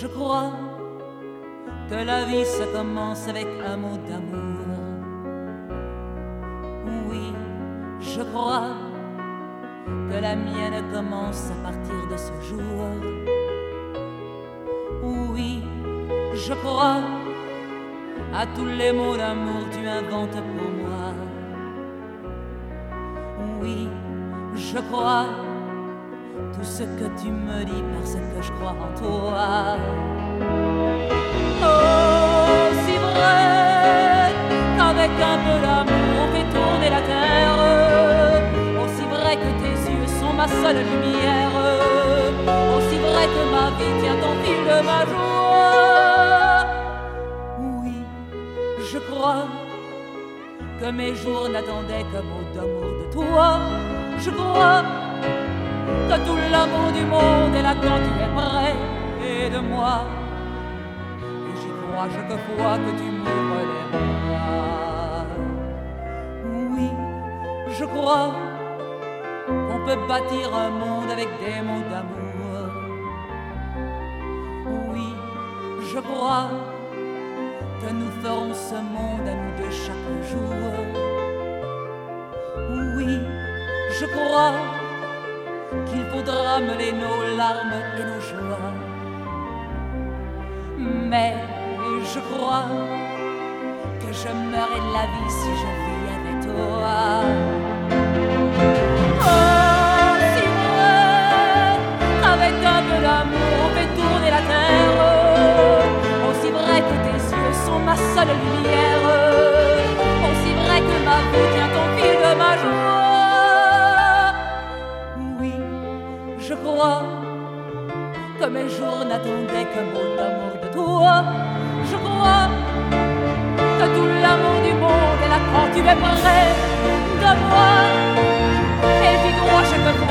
Je crois que la vie ça commence avec un mot d'amour. Oui, je crois que la mienne commence à partir de ce jour. Oui, je crois à tous les mots d'amour que tu inventes pour moi. Oui, je crois tout ce que tu me dis parce que je crois en toi. Oh, si vrai qu'avec un peu d'amour on fait tourner la terre. Aussi vrai que tes yeux sont ma seule lumière. Aussi vrai que ma vie tient au fil de ma joie. Oui, je crois que mes jours n'attendaient qu'un mot d'amour de toi. Je crois que tout l'amour du monde est là quand tu es près de moi. Et j'y crois chaque fois que tu m'ouvres les bras. Oui, je crois qu'on peut bâtir un monde avec des mots d'amour. Oui, je crois que nous ferons ce monde à nous deux chaque jour. Oui, je crois qu'il faudra mêler nos larmes et nos joies. Mais je crois que je meurerai de la vie si je vis avec toi. Oh, si vrai qu'avec un peu d'amour on fait tourner la terre. Aussi vrai que tes yeux sont ma seule lumière. Aussi vrai que ma vie tient au fil de ma joie. Oui, je crois que mes jours n'attendaient qu'un mot d'amour de toi. Je crois que tout l'amour du monde est là quand tu es près de moi. Et j'y crois chaque fois